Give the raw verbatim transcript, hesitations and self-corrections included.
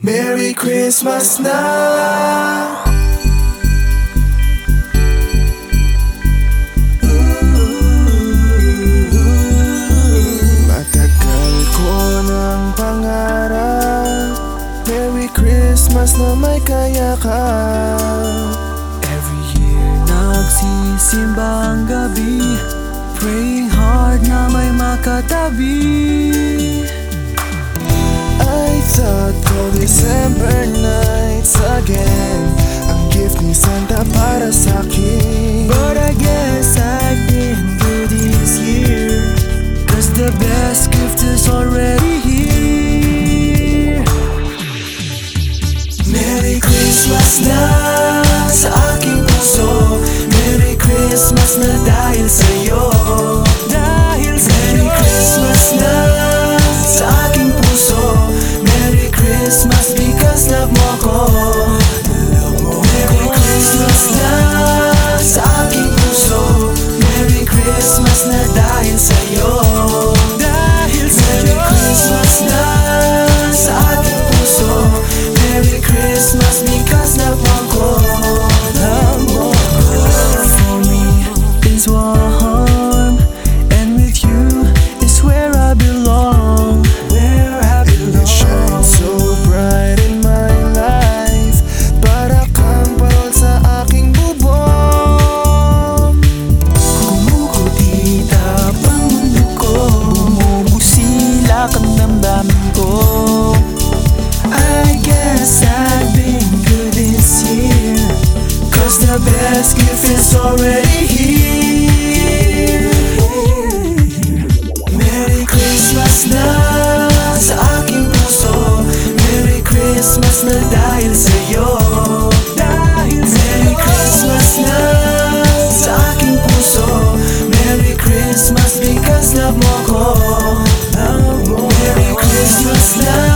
Merry Christmas na. Matagal ko ng pangarap, Merry Christmas na may kayakap. Every year nagsisimba ang gabi, praying hard na may makatabi. I thought cold December nights again, ang gift ni Santa para sa'kin. But I guess I didn't do this year, cause the best gift is already here. Merry Christmas na sa aking puso, Merry Christmas na dahil sa'yo. Dahil sa'yo. Merry Christmas na sa aking puso, Merry Christmas because love mo ko. Merry Christmas na sa aking puso, Merry Christmas na dahil sa'yo. Dahil sa'yo. Merry Christmas na sa aking puso, Merry Christmas because love mo ko. Love mo ko. For me is warm, and with you is where I belong. Where I You shine so bright in my life, para kang parol sa aking bubong. Kumukutita pang mundo ko, bumubusila ang damdamin ko. I guess I've been good this year, cause the best gift is already here. Merry Christmas na sa aking puso, Merry Christmas na dahil sa'yo. Dahil Merry Christmas na sa aking puso, Merry Christmas because love mo ko. Merry Christmas na